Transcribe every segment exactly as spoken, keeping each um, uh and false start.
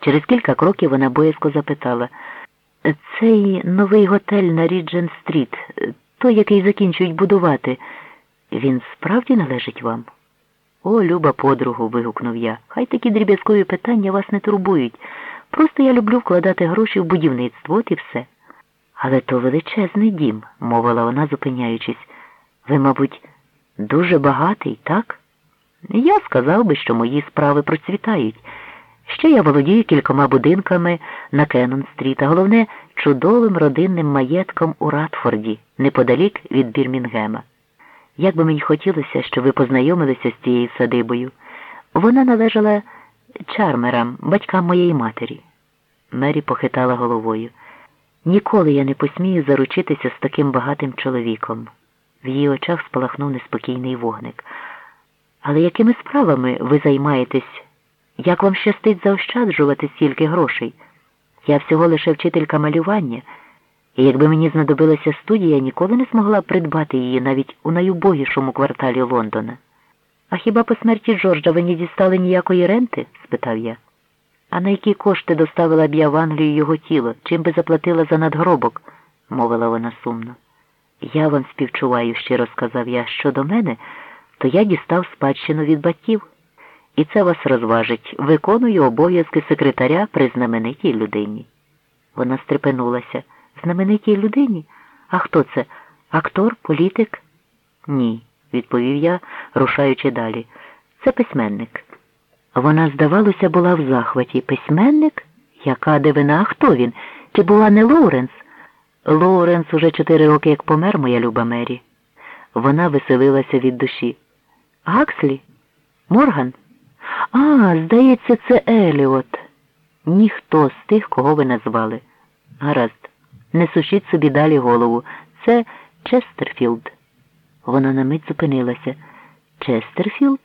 Через кілька кроків вона боязко запитала: «Цей новий готель на Ріджент-стріт, той, який закінчують будувати, він справді належить вам?» «О, люба подругу», – вигукнув я, – «хай такі дріб'язкові питання вас не турбують. Просто я люблю вкладати гроші в будівництво, от і все». «Але то величезний дім», – мовила вона, зупиняючись. «Ви, мабуть, дуже багатий, так?» «Я сказав би, що мої справи процвітають. Ще я володію кількома будинками на Кеннон-стріт, а головне – чудовим родинним маєтком у Ратфорді, неподалік від Бірмінгема. Як би мені хотілося, щоб ви познайомилися з цією садибою. Вона належала Чармерам, батькам моєї матері». Мері похитала головою. «Ніколи я не посмію заручитися з таким багатим чоловіком». В її очах спалахнув неспокійний вогник. «Але якими справами ви займаєтесь? Як вам щастить заощаджувати стільки грошей? Я всього лише вчителька малювання, і якби мені знадобилася студія, ніколи не змогла б придбати її навіть у найубогішому кварталі Лондона». «А хіба по смерті Джорджа ви не дістали ніякої ренти?» – спитав я. «А на які кошти доставила б я в Англію його тіло? Чим би заплатила за надгробок?» – мовила вона сумно. «Я вам співчуваю», – щиро сказав я. «Щодо мене, то я дістав спадщину від батьків. І це вас розважить. Виконую обов'язки секретаря при знаменитій людині». Вона стрепенулася. «Знаменитій людині? А хто це? Актор? Політик?» «Ні», – відповів я, рушаючи далі. «Це письменник». Вона, здавалося, була в захваті. «Письменник? Яка дивина? А хто він? Чи була не Лоуренс?» «Лоуренс уже чотири роки як помер, моя люба Мері». Вона веселилася від душі. «Гакслі? Морган? А, здається, це Еліот». «Ніхто з тих, кого ви назвали». «Гаразд, не сушіть собі далі голову. Це Честерфілд». Вона на мить зупинилася. «Честерфілд?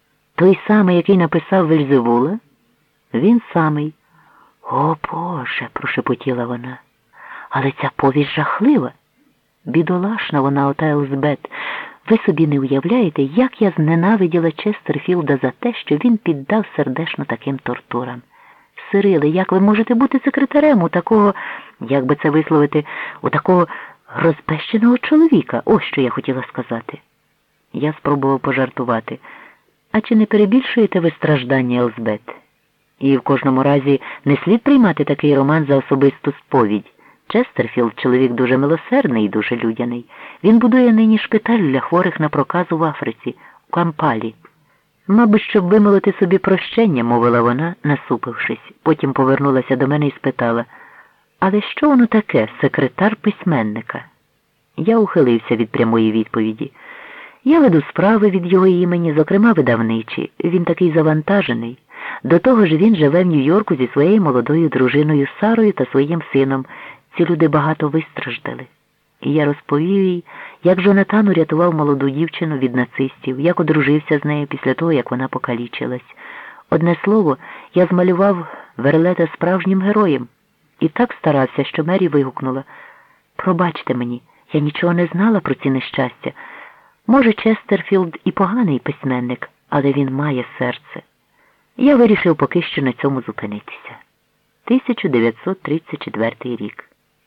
Той самий, який написав Вельзевула?» «Він самий». «О, Боже!» – прошепотіла вона. «Але ця повість жахлива. Бідолашна вона, ота Елзбет. Ви собі не уявляєте, як я зненавиділа Честерфілда за те, що він піддав сердечно таким тортурам. Сирили, як ви можете бути секретарем у такого, як би це висловити, у такого розбещеного чоловіка? Ось що я хотіла сказати». Я спробував пожартувати. «А чи не перебільшуєте ви страждання, Елзбет? І в кожному разі не слід приймати такий роман за особисту сповідь. Честерфілд – чоловік дуже милосердний і дуже людяний. Він будує нині шпиталь для хворих на проказу в Африці, у Кампалі». «Мабуть, щоб вимолити собі прощення», – мовила вона, насупившись. Потім повернулася до мене і спитала: «Але що воно таке, секретар письменника?» Я ухилився від прямої відповіді. «Я веду справи від його імені, зокрема видавничі. Він такий завантажений. До того ж він живе в Нью-Йорку зі своєю молодою дружиною Сарою та своїм сином. Ці люди багато вистраждали». І я розповів їй, як Джонатан урятував молоду дівчину від нацистів, як одружився з нею після того, як вона покалічилась. Одне слово, я змалював Верлета справжнім героєм. І так старався, що Мері вигукнула: «Пробачте мені, я нічого не знала про ці нещастя. Може, Честерфілд і поганий письменник, але він має серце». Я вирішив поки що на цьому зупинитися. тисяча дев'ятсот тридцять четвертий рік.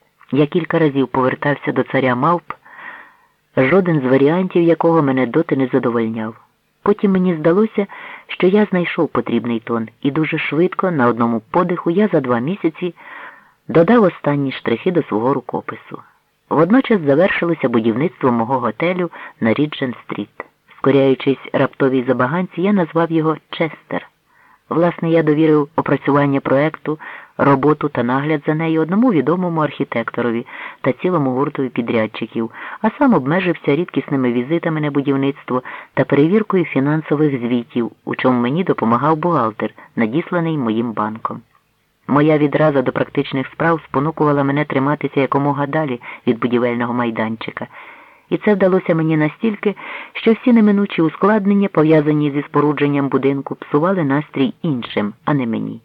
Я кілька разів повертався до царя мавп, жоден з варіантів якого мене доти не задовольняв. Потім мені здалося, що я знайшов потрібний тон, і дуже швидко, на одному подиху, я за два місяці додав останні штрихи до свого рукопису. Водночас завершилося будівництво мого готелю на Ріджент-стріт. Скоряючись раптовій забаганці, я назвав його «Честер». Власне, я довірив опрацювання проекту, роботу та нагляд за нею одному відомому архітекторові та цілому гуртові підрядчиків, а сам обмежився рідкісними візитами на будівництво та перевіркою фінансових звітів, у чому мені допомагав бухгалтер, надісланий моїм банком. Моя відраза до практичних справ спонукувала мене триматися якомога далі від будівельного майданчика. І це вдалося мені настільки, що всі неминучі ускладнення, пов'язані зі спорудженням будинку, псували настрій іншим, а не мені.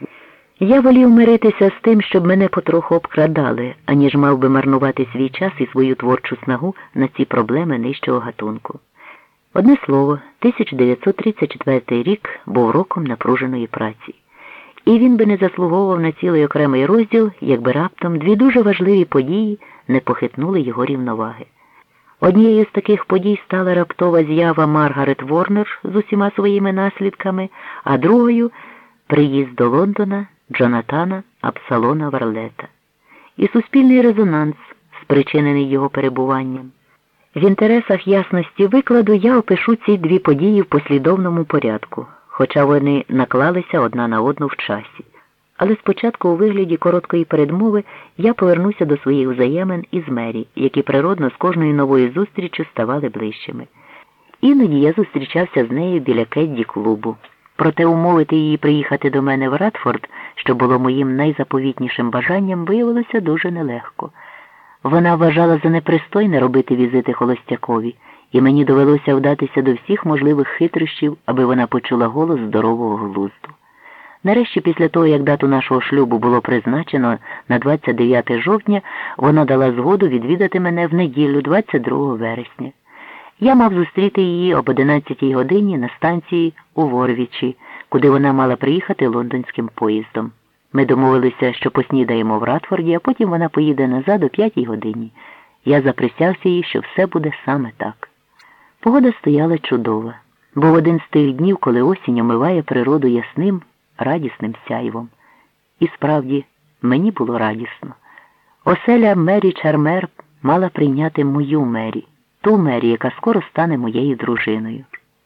Я волів миритися з тим, щоб мене потроху обкрадали, аніж мав би марнувати свій час і свою творчу снагу на ці проблеми нижчого гатунку. Одне слово, тисяча дев'ятсот тридцять четвертий рік був роком напруженої праці. І він би не заслуговував на цілий окремий розділ, якби раптом дві дуже важливі події не похитнули його рівноваги. Однією з таких подій стала раптова з'ява Маргарет Ворнер з усіма своїми наслідками, а другою – приїзд до Лондона Джонатана Апсалона Варлета. І суспільний резонанс, спричинений його перебуванням. В інтересах ясності викладу я опишу ці дві події в послідовному порядку, хоча вони наклалися одна на одну в часі. Але спочатку у вигляді короткої передмови я повернуся до своїх взаємин із Мері, які природно з кожною новою зустріччю ставали ближчими. Іноді я зустрічався з нею біля Кедді-клубу. Проте умовити її приїхати до мене в Радфорд, що було моїм найзаповітнішим бажанням, виявилося дуже нелегко. Вона вважала за непристойне робити візити холостякові, і мені довелося вдатися до всіх можливих хитрощів, аби вона почула голос здорового глузду. Нарешті, після того, як дату нашого шлюбу було призначено на двадцять дев'яте жовтня, вона дала згоду відвідати мене в неділю двадцять другого вересня. Я мав зустріти її об одинадцятій годині на станції у Ворвічі, куди вона мала приїхати лондонським поїздом. Ми домовилися, що поснідаємо в Радфорді, а потім вона поїде назад о п'ятій годині. Я заприсявся їй, що все буде саме так. Погода стояла чудова. Був один з тих днів, коли осінь омиває природу ясним, радісним сяйвом. І справді, мені було радісно. Оселя Мері Чармер мала прийняти мою Мері, ту Мері, яка скоро стане моєю дружиною.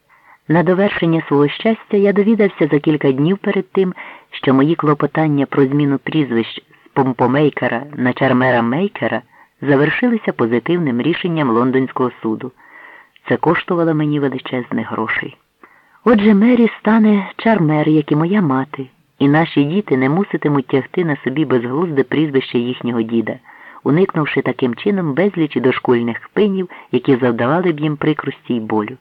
На довершення свого щастя я довідався за кілька днів перед тим, що мої клопотання про зміну прізвищ з Помпомейкера на Чармера-Мейкера завершилися позитивним рішенням лондонського суду. Це коштувало мені величезних грошей. Отже, Мері стане Чармер, як і моя мати, і наші діти не муситимуть тягти на собі безглузде прізвище їхнього діда, уникнувши таким чином безлічі дошкульних пинів, які завдавали б їм прикрості й болю.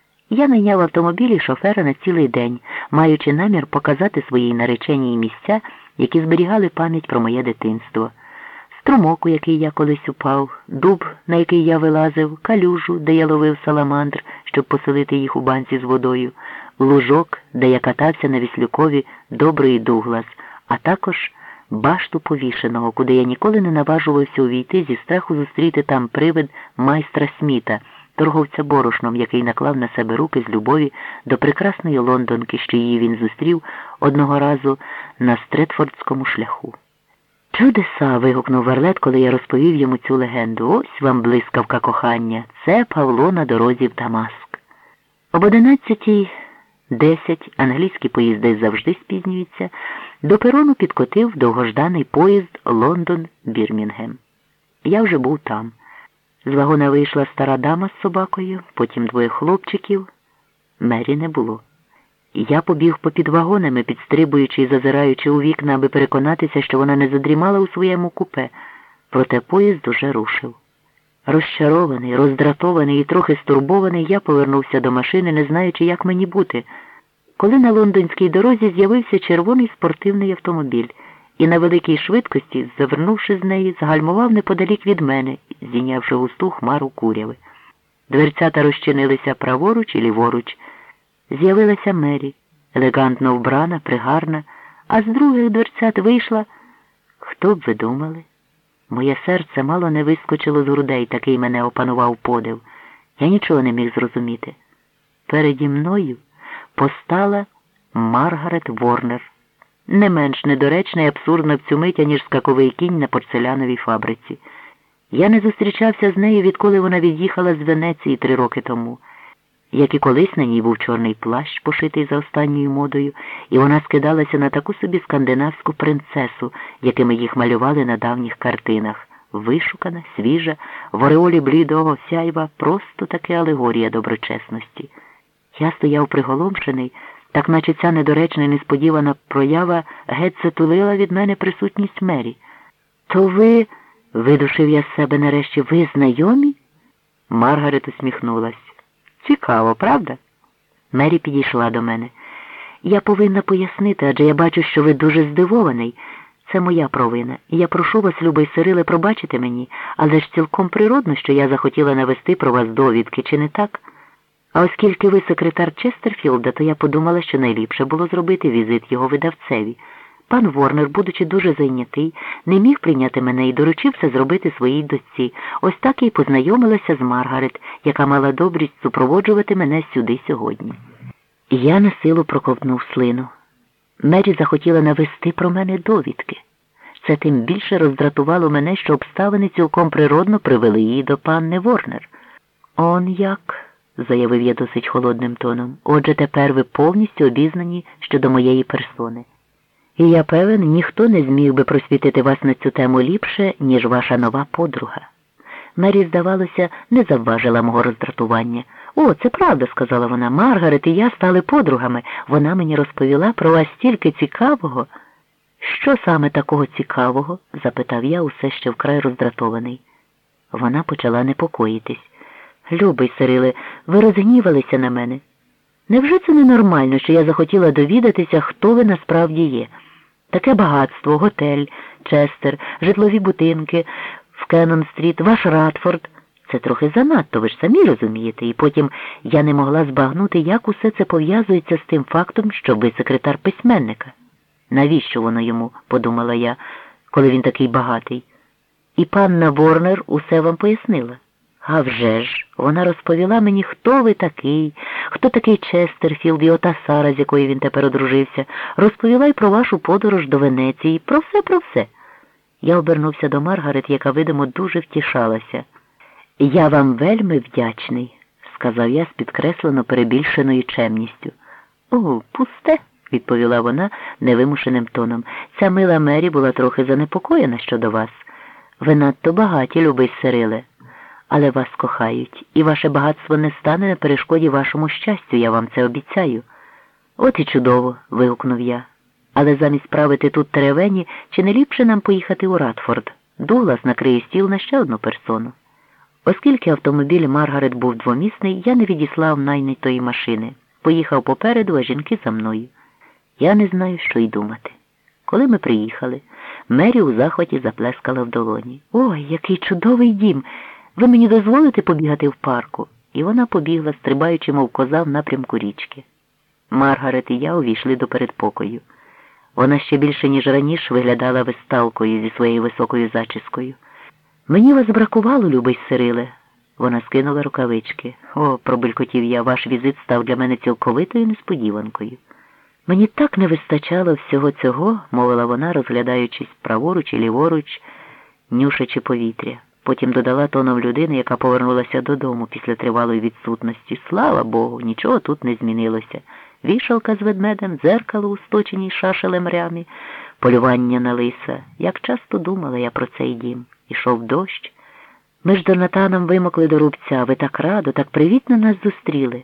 Я найняв автомобілі шофера на цілий день, маючи намір показати своїй нареченій місця, які зберігали пам'ять про моє дитинство. Струмок, у який я колись упав, дуб, на який я вилазив, калюжу, де я ловив саламандр, щоб поселити їх у банці з водою, лужок, де я катався на Віслюкові Добрий Дуглас, а також башту повішеного, куди я ніколи не наважувався увійти зі страху зустріти там привид майстра Сміта, торговця борошном, який наклав на себе руки з любові до прекрасної лондонки, що її він зустрів одного разу на Стретфордському шляху. «Чудеса!» – вигукнув Варлет, коли я розповів йому цю легенду. «Ось вам блискавка кохання! Це Павло на дорозі в Дамаск!» Об одинадцятій десять англійські поїзди завжди спізнюються. До перону підкотив довгожданий поїзд Лондон-Бірмінгем. Я вже був там. З вагона вийшла стара дама з собакою, потім двоє хлопчиків. Мері не було. Я побіг попід вагонами, підстрибуючи і зазираючи у вікна, аби переконатися, що вона не задрімала у своєму купе. Проте поїзд уже рушив. Розчарований, роздратований і трохи стурбований, я повернувся до машини, не знаючи, як мені бути, коли на лондонській дорозі з'явився червоний спортивний автомобіль і на великій швидкості, завернувши з неї, загальмував неподалік від мене, здійнявши густу хмару куряви. Дверцята розчинилися праворуч і ліворуч. З'явилася Мері, елегантно вбрана, пригарна, а з других дверцят вийшла, хто б ви думали? Моє серце мало не вискочило з грудей, такий мене опанував подив. Я нічого не міг зрозуміти. Переді мною постала Маргарет Ворнер, не менш недоречна і абсурдна в цю мить, ніж скаковий кінь на порцеляновій фабриці. Я не зустрічався з нею, відколи вона від'їхала з Венеції три роки тому. Як і колись на ній був чорний плащ, пошитий за останньою модою, і вона скидалася на таку собі скандинавську принцесу, якими їх малювали на давніх картинах. Вишукана, свіжа, в ореолі блідого сяйва, просто таки алегорія доброчесності. Я стояв приголомшений, так наче ця недоречна і несподівана проява геть затулила від мене присутність Мері. «То ви...» – видушив я з себе нарешті. «Ви знайомі?» Маргарет усміхнулась. «Цікаво, правда?» Мері підійшла до мене. «Я повинна пояснити, адже я бачу, що ви дуже здивований. Це моя провина. І я прошу вас, любий Сириле, пробачити мені, але ж цілком природно, що я захотіла навести про вас довідки, чи не так? А оскільки ви секретар Честерфілда, то я подумала, що найліпше було зробити візит його видавцеві. Пан Ворнер, будучи дуже зайнятий, не міг прийняти мене і доручився зробити своїй дочці. Ось так я й познайомилася з Маргарет, яка мала добрість супроводжувати мене сюди сьогодні. Я на силу проковтнув слину. Мері захотіла навести про мене довідки. Це тим більше роздратувало мене, що обставини цілком природно привели її до панни Ворнер. «Он як?» – заявив я досить холодним тоном. «Отже, тепер ви повністю обізнані щодо моєї персони. І я певен, ніхто не зміг би просвітити вас на цю тему ліпше, ніж ваша нова подруга». Мері, здавалося, не завважила мого роздратування. «О, це правда», – сказала вона. «Маргарет і я стали подругами. Вона мені розповіла про вас стільки цікавого». «Що саме такого цікавого?» – запитав я, усе ще вкрай роздратований. Вона почала непокоїтись. «Любий Сириле, ви розгнівалися на мене. Невже це ненормально, що я захотіла довідатися, хто ви насправді є? Таке багатство, готель, Честер, житлові будинки, в Кеннон-стріт, ваш Радфорд. Це трохи занадто, ви ж самі розумієте. І потім я не могла збагнути, як усе це пов'язується з тим фактом, що ви секретар письменника. Навіщо воно йому, подумала я, коли він такий багатий. І панна Ворнер усе вам пояснила. А вже ж, вона розповіла мені, хто ви такий, хто такий Честерфілд і ота Сара, з якою він тепер одружився. Розповіла й про вашу подорож до Венеції, про все, про все. Я обернувся до Маргарет, яка, видимо, дуже втішалася. «Я вам вельми вдячний», – сказав я з підкреслено перебільшеною чемністю. «О, пусте», – відповіла вона невимушеним тоном. «Ця мила Мері була трохи занепокоєна щодо вас. Ви надто багаті, любий Сириле. Але вас кохають, і ваше багатство не стане на перешкоді вашому щастю, я вам це обіцяю». «От і чудово», – вигукнув я. «Але замість правити тут теревені, чи не ліпше нам поїхати у Радфорд? Дуглас накриє стіл на ще одну персону». Оскільки автомобіль Маргарет був двомісний, я не відіслав найнятої машини. Поїхав попереду, а жінки за мною. Я не знаю, що й думати. Коли ми приїхали, Мері у захваті заплескала в долоні. «Ой, який чудовий дім! Ви мені дозволите побігати в парку?» І вона побігла, стрибаючи, мов коза, в напрямку річки. Маргарет і я увійшли до передпокою. Вона ще більше, ніж раніше, виглядала веставкою зі своєю високою зачіскою. «Мені вас бракувало, любий Сириле». Вона скинула рукавички. «О», – пробелькотів я, – «ваш візит став для мене цілковитою несподіванкою». «Мені так не вистачало всього цього», – мовила вона, розглядаючись праворуч і ліворуч, нюшачи повітря. Потім додала тоном людини, яка повернулася додому після тривалої відсутності. «Слава Богу, нічого тут не змінилося. Вішалка з ведмедем, дзеркало у сточеній шашелем рямі, полювання на лиса. Як часто думала я про цей дім. Ішов дощ. Ми ж з Донатаном вимокли до рубця. Ви так радо, так привітно нас зустріли».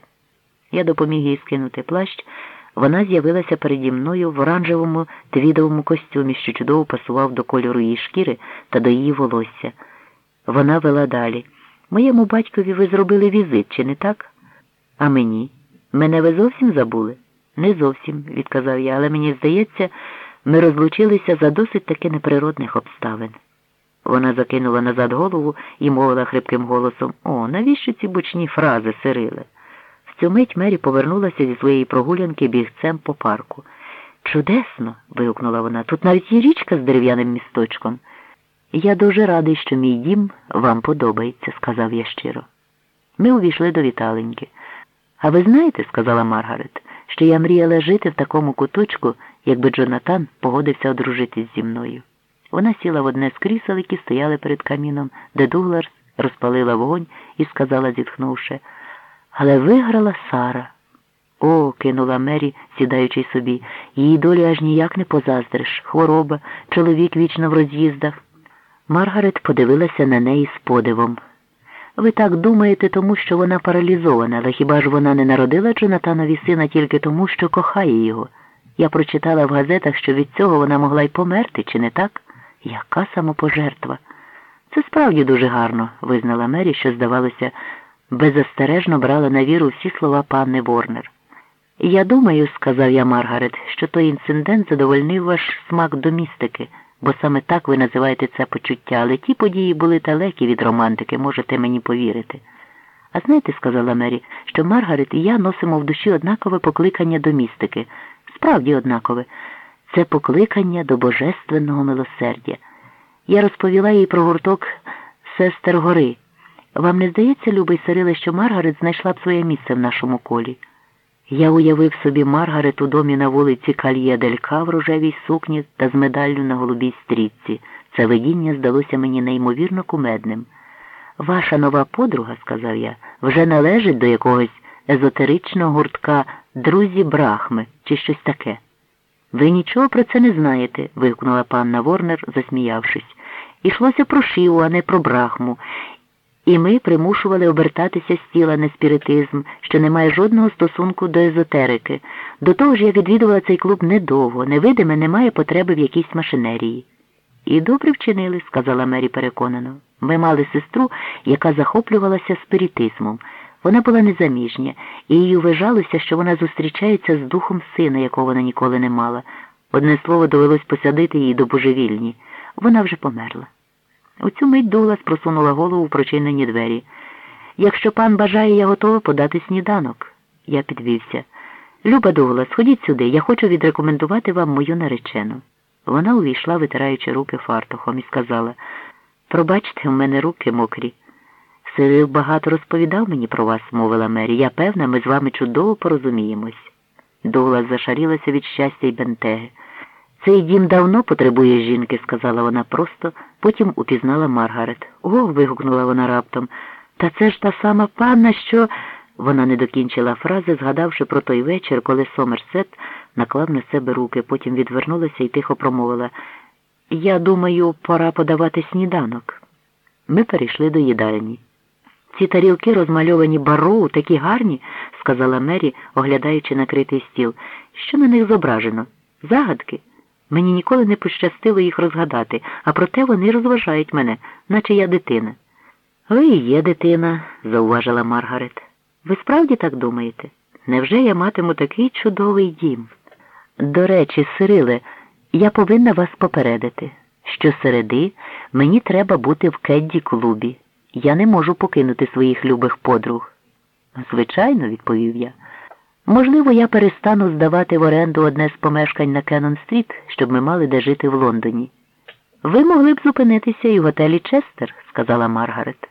Я допоміг їй скинути плащ. Вона з'явилася переді мною в оранжевому твідовому костюмі, що чудово пасував до кольору її шкіри та до її волосся. Вона вела далі. «Моєму батькові ви зробили візит, чи не так? А мені? Мене ви зовсім забули?» «Не зовсім», – відказав я, «але мені здається, ми розлучилися за досить таки неприродних обставин». Вона закинула назад голову і мовила хрипким голосом: «О, навіщо ці бучні фрази, Сириле?» В цю мить Мері повернулася зі своєї прогулянки бігцем по парку. «Чудесно!» – вигукнула вона. «Тут навіть є річка з дерев'яним місточком». «Я дуже радий, що мій дім вам подобається», – сказав я щиро. Ми увійшли до віталеньки. «А ви знаєте, – сказала Маргарет, – що я мріяла жити в такому куточку, якби Джонатан погодився одружитись зі мною». Вона сіла в одне з крісел, які стояли перед каміном, де Дуглас розпалила вогонь і сказала, зітхнувши: «Але виграла Сара». «О», – кинула Мері, сідаючи собі, – «її долі аж ніяк не позаздриш. Хвороба, чоловік вічно в роз'їздах». Маргарет подивилася на неї з подивом. «Ви так думаєте, тому що вона паралізована, але хіба ж вона не народила Джонатанові сина тільки тому, що кохає його? Я прочитала в газетах, що від цього вона могла й померти, чи не так? Яка самопожертва!» «Це справді дуже гарно», – визнала Мері, що, здавалося, беззастережно брала на віру всі слова панни Ворнер. «Я думаю, – сказав я Маргарет, – що той інцидент задовольнив ваш смак до містики, бо саме так ви називаєте це почуття, але ті події були далекі від романтики, можете мені повірити». «А знаєте, – сказала Мері, – що Маргарет і я носимо в душі однакове покликання до містики. Справді однакове. Це покликання до божественного милосердя. Я розповіла їй про гурток сестер Гори. Вам не здається, любий Сириле, що Маргарет знайшла б своє місце в нашому колі? Я уявив собі Маргарет у домі на вулиці Кальє-дель-Ка в рожевій сукні та з медаллю на голубій стрічці. Це видіння здалося мені неймовірно кумедним. Ваша нова подруга, сказав я, вже належить до якогось езотеричного гуртка «Друзі Брахми» чи щось таке. Ви нічого про це не знаєте, вигукнула панна Ворнер, засміявшись. Ішлося про Шиву, а не про Брахму. І ми примушували обертатися з тіла на спіритизм, що не має жодного стосунку до езотерики. До того ж я відвідувала цей клуб недовго, невидиме немає потреби в якійсь машинерії. І добре вчинили, сказала Мері переконано. Ми мали сестру, яка захоплювалася спіритизмом. Вона була незаміжня, і їй вважалося, що вона зустрічається з духом сина, якого вона ніколи не мала. Одне слово, довелось посадити її до божевільні. Вона вже померла. У цю мить Дуглас просунула голову в прочинені двері. «Якщо пан бажає, я готова подати сніданок». Я підвівся. «Люба Дуглас, ходіть сюди, я хочу відрекомендувати вам мою наречену». Вона увійшла, витираючи руки фартухом, і сказала: «Пробачте, у мене руки мокрі». «Сирил багато розповідав мені про вас», – мовила Мері. «Я певна, ми з вами чудово порозуміємось». Дуглас зашарілася від щастя й бентеги. «Цей дім давно потребує жінки», – сказала вона просто, потім упізнала Маргарет. «О!» – вигукнула вона раптом. «Та це ж та сама панна, що…» Вона не докінчила фрази, згадавши про той вечір, коли Сомерсет наклав на себе руки, потім відвернулася і тихо промовила: «Я думаю, пора подавати сніданок». Ми перейшли до їдальні. «Ці тарілки, розмальовані Барроу, такі гарні», – сказала Мері, оглядаючи накритий стіл. «Що на них зображено? Загадки? Мені ніколи не пощастило їх розгадати, а проте вони розважають мене, наче я дитина». «Ви і є дитина», – зауважила Маргарет. «Ви справді так думаєте? Невже я матиму такий чудовий дім?» «До речі, Сириле, я повинна вас попередити. Щосереди мені треба бути в Кедді-клубі. Я не можу покинути своїх любих подруг». «Звичайно», – відповів я. «Можливо, я перестану здавати в оренду одне з помешкань на Кеннон-стріт, щоб ми мали де жити в Лондоні». «Ви могли б зупинитися і в готелі Честер», – сказала Маргарет.